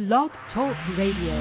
Blog Talk Radio.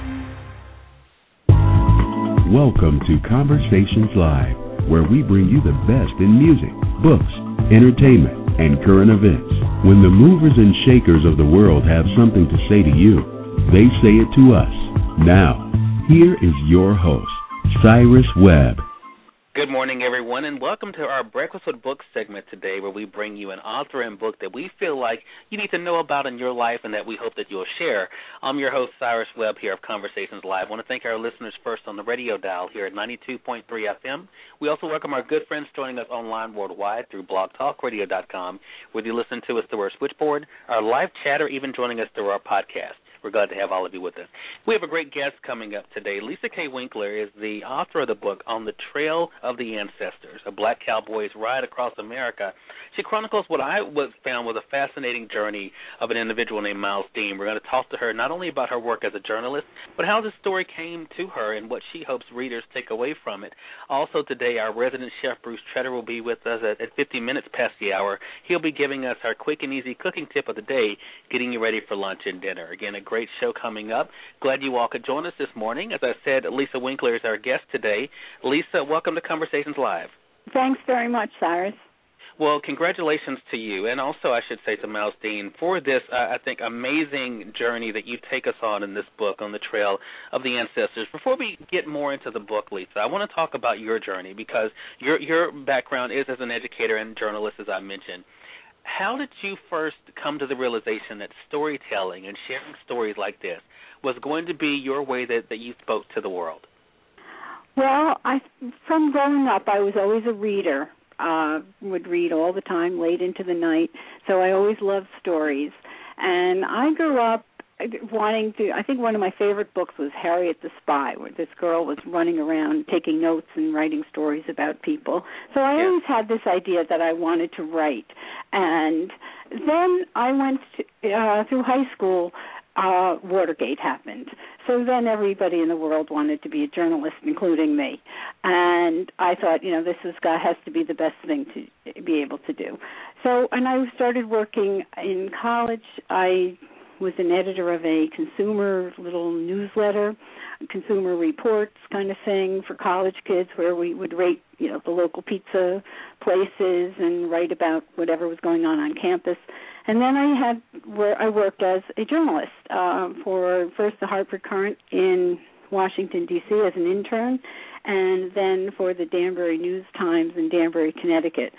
Welcome to Conversations Live, where we bring you the best in music, books, entertainment, and current events. When the movers and shakers of the world have something to say to you, they say it to us. Now, here is your host, Cyrus Webb. Good morning, everyone, and welcome to our Breakfast with Books segment today, where we bring you an author and book that we feel like you need to know about in your life and that we hope that you'll share. I'm your host, Cyrus Webb, here of Conversations Live. I want to thank our listeners first on the radio dial here at 92.3 FM. We also welcome our good friends joining us online worldwide through blogtalkradio.com, whether you listen to us through our switchboard, our live chat, or even joining us through our podcast. We're glad to have all of you with us. We have a great guest coming up today. Lisa K. Winkler is the author of the book On the Trail of the Ancestors, a black cowboy's ride across America. She chronicles what I found was a fascinating journey of an individual named Miles Dean. We're going to talk to her not only about her work as a journalist, but how the story came to her and what she hopes readers take away from it. Also today, our resident chef, Bruce Tretter, will be with us at 50 minutes past the hour. He'll be giving us our quick and easy cooking tip of the day, getting you ready for lunch and dinner. Again, a great show coming up. Glad you all could join us this morning. As I said, Lisa Winkler is our guest today. Lisa, welcome to Conversations Live. Thanks very much, Cyrus. Well, congratulations to you, and also I should say to Miles Dean for this, I think, amazing journey that you take us on in this book, On the Trail of the Ancestors. Before we get more into the book, Lisa, I want to talk about your journey because your background is as an educator and journalist, as I mentioned. How did you first come to the realization that storytelling and sharing stories like this was going to be your way that you spoke to the world? Well, from growing up, I was always a reader. Would read all the time, late into the night. So I always loved stories. And I grew up wanting to, I think one of my favorite books was Harriet the Spy, where this girl was running around taking notes and writing stories about people. So I always had this idea that I wanted to write. And then I went through high school. Watergate happened. So then everybody in the world wanted to be a journalist, including me. And I thought, this has to be the best thing to be able to do. So, and I started working in college. I was an editor of a consumer little newsletter, Consumer Reports kind of thing for college kids, where we would rate, the local pizza places and write about whatever was going on campus. And then I worked as a journalist for first the Hartford Courant in Washington, D.C. as an intern, and then for the Danbury News Times in Danbury, Connecticut.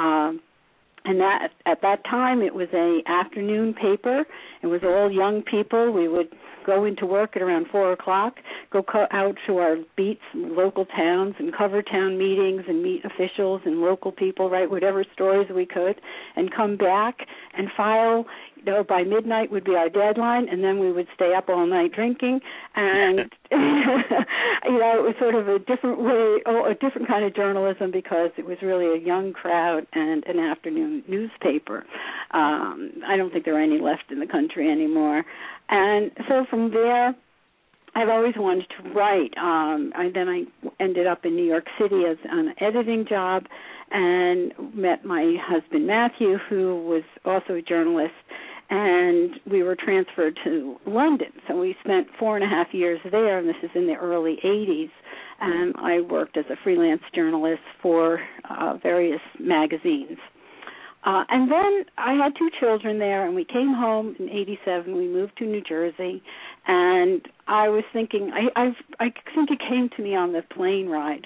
And that at that time, it was an afternoon paper. It was all young people. We would go into work at around 4 o'clock, go out to our beats, local towns, and cover town meetings and meet officials and local people, write whatever stories we could, and come back and file. By midnight would be our deadline, and then we would stay up all night drinking. And, it was sort of a different way, a different kind of journalism because it was really a young crowd and an afternoon newspaper. I don't think there are any left in the country anymore. And so from there, I've always wanted to write. Then I ended up in New York City as an editing job and met my husband, Matthew, who was also a journalist, and we were transferred to London. So we spent 4.5 years there, and this is in the early 80s, and I worked as a freelance journalist for various magazines. And then I had 2 children there, and we came home in 87. We moved to New Jersey, and I was thinking, I think it came to me on the plane ride,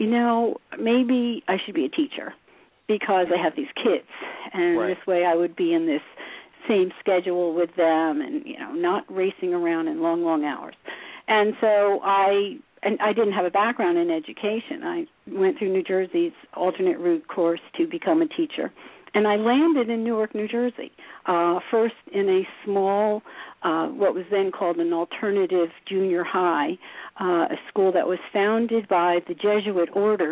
maybe I should be a teacher because I have these kids, and This way I would be in this same schedule with them and, not racing around in long, long hours. And so I didn't have a background in education. I went through New Jersey's alternate route course to become a teacher. And I landed in Newark, New Jersey, first in a small, what was then called an alternative junior high, a school that was founded by the Jesuit order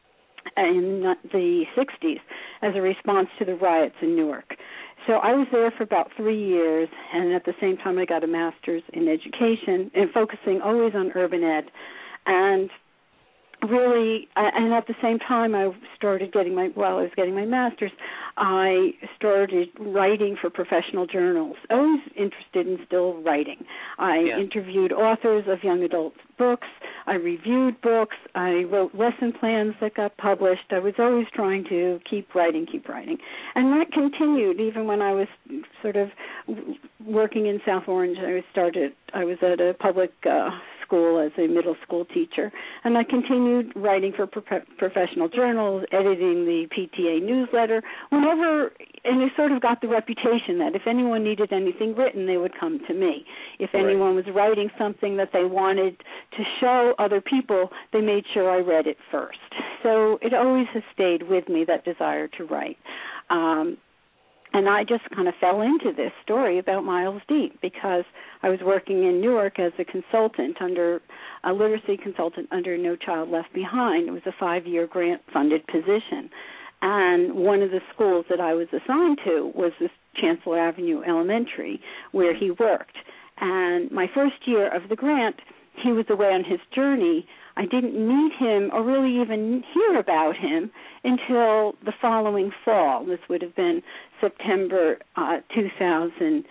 in the 60s as a response to the riots in Newark. So I was there for about 3 years, and at the same time I got a master's in education and focusing always on urban ed. And really, and at the same time I started getting I was getting my master's, I started writing for professional journals. Always interested in still writing. I interviewed authors of young adult books. I reviewed books. I wrote lesson plans that got published. I was always trying to keep writing. And that continued even when I was sort of working in South Orange. I was at a public school as a middle school teacher, and I continued writing for professional journals, editing the PTA newsletter, and I sort of got the reputation that if anyone needed anything written, they would come to me. If anyone was writing something that they wanted to show other people, they made sure I read it first. So it always has stayed with me, that desire to write. And I just kind of fell into this story about Miles Dean because I was working in Newark as a literacy consultant under No Child Left Behind. It was a 5-year grant-funded position. And one of the schools that I was assigned to was this Chancellor Avenue Elementary, where he worked. And my first year of the grant, he was away on his journey. I didn't meet him or really even hear about him until the following fall. This would have been September 2008.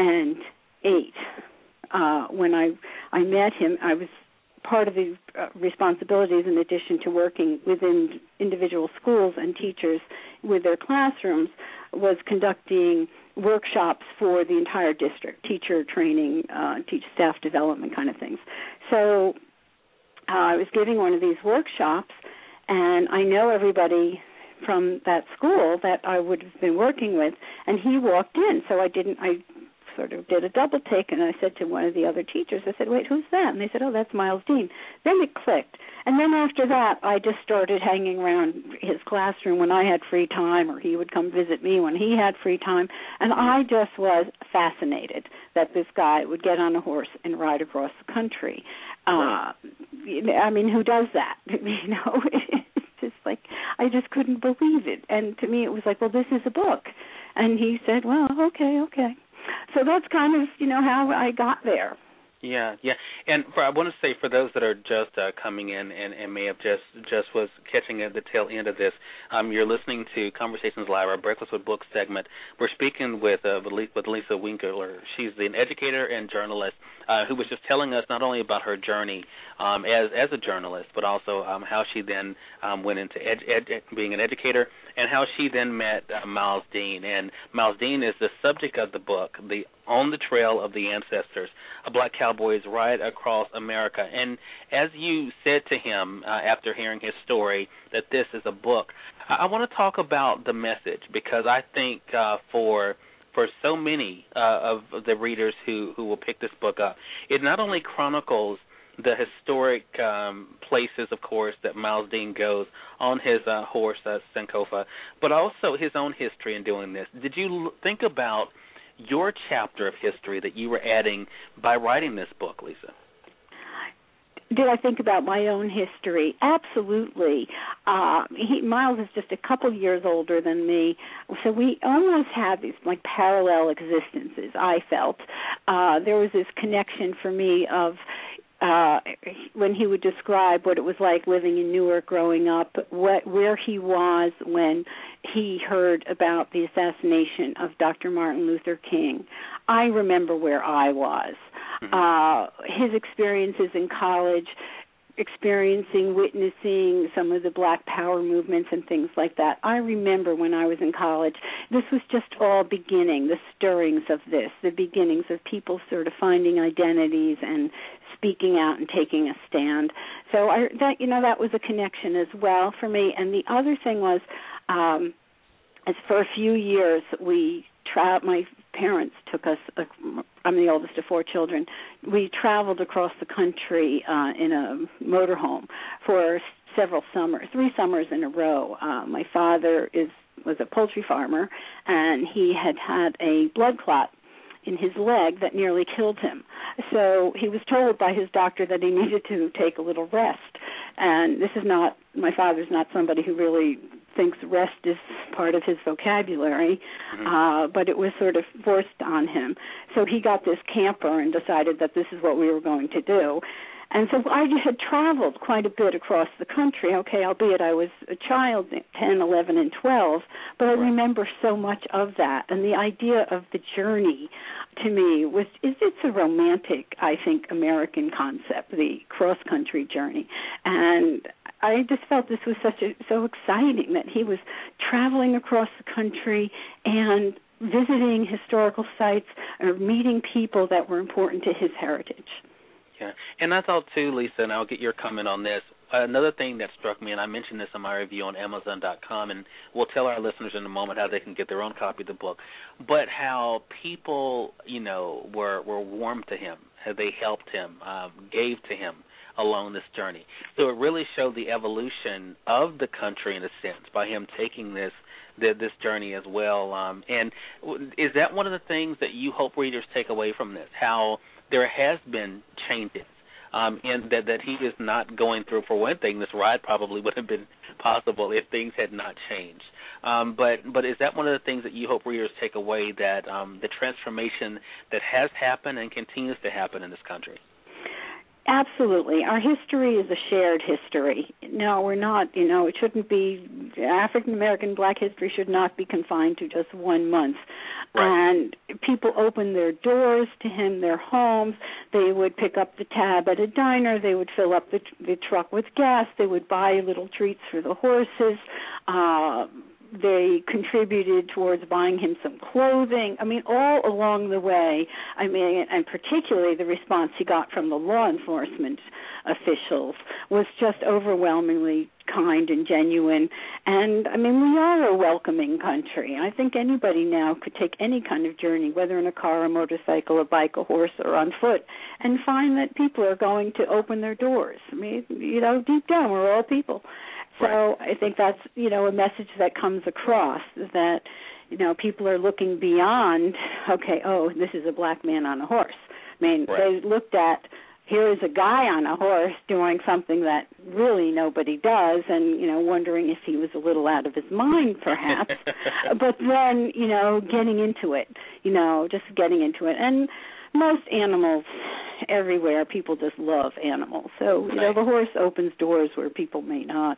When I met him, I was part of the responsibilities, in addition to working within individual schools and teachers with their classrooms, was conducting workshops for the entire district, teacher training, staff development kind of things. So I was giving one of these workshops, and I know everybody from that school that I would have been working with, and he walked in, so I sort of did a double take, and I said to one of the other teachers, I said, wait, who's that? And they said, oh, that's Miles Dean. Then it clicked. And then after that, I just started hanging around his classroom when I had free time, or he would come visit me when he had free time, and I just was fascinated that this guy would get on a horse and ride across the country. I mean, who does that? It's just like, I just couldn't believe it. And to me, it was like, well, this is a book. And he said, well, okay. So that's kind of, how I got there. Yeah. And I want to say, for those that are just coming in and may have just was catching at the tail end of this, you're listening to Conversations Live, our Breakfast with Books segment. We're speaking with Lisa Winkler. She's an educator and journalist who was just telling us not only about her journey as a journalist, but also how she then went into being an educator, and how she then met Miles Dean. And Miles Dean is the subject of the book, the On the Trail of the Ancestors, a Black Cowboy's Ride Across America. And as you said to him after hearing his story that this is a book, I want to talk about the message, because I think for so many of the readers who will pick this book up, it not only chronicles the historic places, of course, that Miles Dean goes on his horse, Sankofa, but also his own history in doing this. Did you think about your chapter of history that you were adding by writing this book, Lisa? Did I think about my own history? Absolutely. Miles is just a couple years older than me, so we almost had these parallel existences, I felt. There was this connection for me of when he would describe what it was like living in Newark growing up, where he was when he heard about the assassination of Dr. Martin Luther King. I remember where I was. His experiences in college, witnessing some of the Black Power movements and things like that. I remember when I was in college, this was just all beginning, the stirrings of this, the beginnings of people sort of finding identities and speaking out and taking a stand. So that was a connection as well for me. And the other thing was, as for a few years, my parents took us, I'm the oldest of 4 children, we traveled across the country in a motorhome for several summers, 3 summers in a row. My father was a poultry farmer, and he had a blood clot in his leg that nearly killed him. So he was told by his doctor that he needed to take a little rest. And my father's not somebody who really thinks rest is part of his vocabulary, but it was sort of forced on him. So he got this camper and decided that this is what we were going to do. And so I had traveled quite a bit across the country, okay, albeit I was a child, 10, 11, and 12, but I remember so much of that. And the idea of the journey, to me, it's a romantic, I think, American concept, the cross-country journey. And I just felt this was so exciting that he was traveling across the country and visiting historical sites or meeting people that were important to his heritage. Yeah, and I thought too, Lisa, and I'll get your comment on this. Another thing that struck me, and I mentioned this in my review on Amazon.com, and we'll tell our listeners in a moment how they can get their own copy of the book, but how people, were warm to him, how they helped him, gave to him along this journey. So it really showed the evolution of the country in a sense by him taking this journey as well. And is that one of the things that you hope readers take away from this, how there has been changes, and that he is not going through, for one thing, this ride probably would have been possible if things had not changed. But is that one of the things that you hope readers take away, that the transformation that has happened and continues to happen in this country? Absolutely. Our history is a shared history. No, we're not, it shouldn't be, African American Black history should not be confined to just 1 month. Right. And people opened their doors to him, their homes. They would pick up the tab at a diner. They would fill up the truck with gas. They would buy little treats for the horses. They contributed towards buying him some clothing. I mean, all along the way, and particularly the response he got from the law enforcement officials was just overwhelmingly kind and genuine. And, we are a welcoming country. I think anybody now could take any kind of journey, whether in a car, a motorcycle, a bike, a horse, or on foot, and find that people are going to open their doors. Deep down, we're all people. So I think that's, a message that comes across, is that, people are looking beyond, this is a black man on a horse. They looked at, here is a guy on a horse doing something that really nobody does, and, wondering if he was a little out of his mind, perhaps. But then, getting into it, just getting into it. And most animals everywhere, people just love animals. So, the horse opens doors where people may not.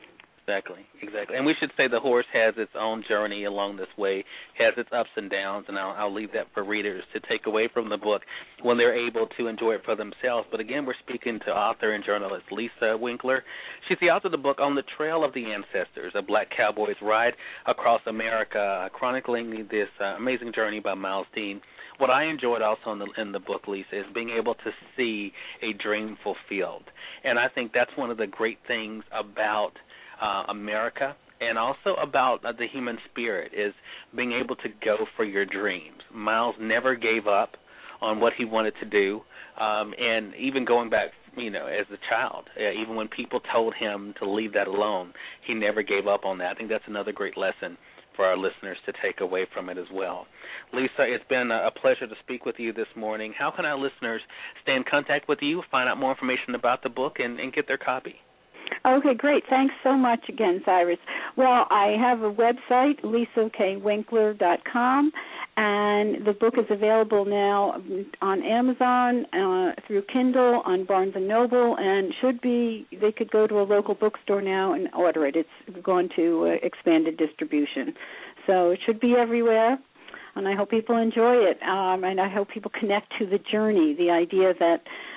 Exactly. And we should say the horse has its own journey along this way, has its ups and downs, and I'll leave that for readers to take away from the book when they're able to enjoy it for themselves. But again, we're speaking to author and journalist Lisa Winkler. She's the author of the book On the Trail of the Ancestors, a Black Cowboy's Ride Across America, chronicling this amazing journey by Miles Dean. What I enjoyed also in the book, Lisa, is being able to see a dream fulfilled. And I think that's one of the great things about America, and also about the human spirit, is being able to go for your dreams. Miles never gave up on what he wanted to do, and even going back, as a child, even when people told him to leave that alone, he never gave up on that. I think that's another great lesson for our listeners to take away from it as well. Lisa, it's been a pleasure to speak with you this morning. How can our listeners stay in contact with you, find out more information about the book, and get their copy? Okay, great. Thanks so much again, Cyrus. Well, I have a website, lisakwinkler.com, and the book is available now on Amazon, through Kindle, on Barnes & Noble, and they could go to a local bookstore now and order it. It's gone to expanded distribution. So it should be everywhere, and I hope people enjoy it, and I hope people connect to the journey, the idea that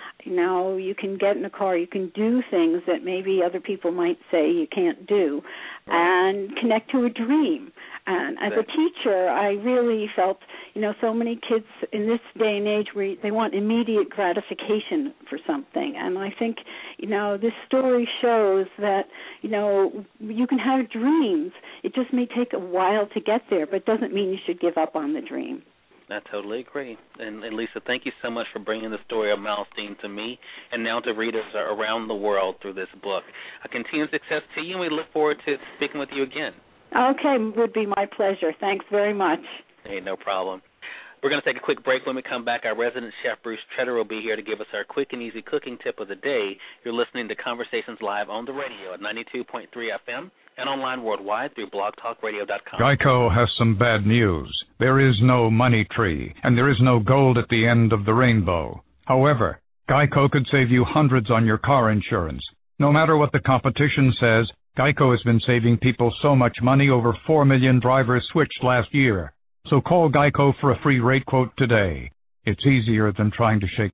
you can get in a car, you can do things that maybe other people might say you can't do, and connect to a dream. And as a teacher, I really felt, so many kids in this day and age where they want immediate gratification for something. And I think, this story shows that, you can have dreams. It just may take a while to get there, but it doesn't mean you should give up on the dream. I totally agree. And Lisa, thank you so much for bringing the story of Miles Dean to me and now to readers around the world through this book. A continued success to you, and we look forward to speaking with you again. Okay, would be my pleasure. Thanks very much. Hey, no problem. We're going to take a quick break. When we come back, our resident chef, Bruce Tretter, will be here to give us our quick and easy cooking tip of the day. You're listening to Conversations Live on the radio at 92.3 FM and online worldwide through blogtalkradio.com. Geico has some bad news. There is no money tree, and there is no gold at the end of the rainbow. However, Geico could save you hundreds on your car insurance. No matter what the competition says, Geico has been saving people so much money, over 4 million drivers switched last year. So call Geico for a free rate quote today. It's easier than trying to shake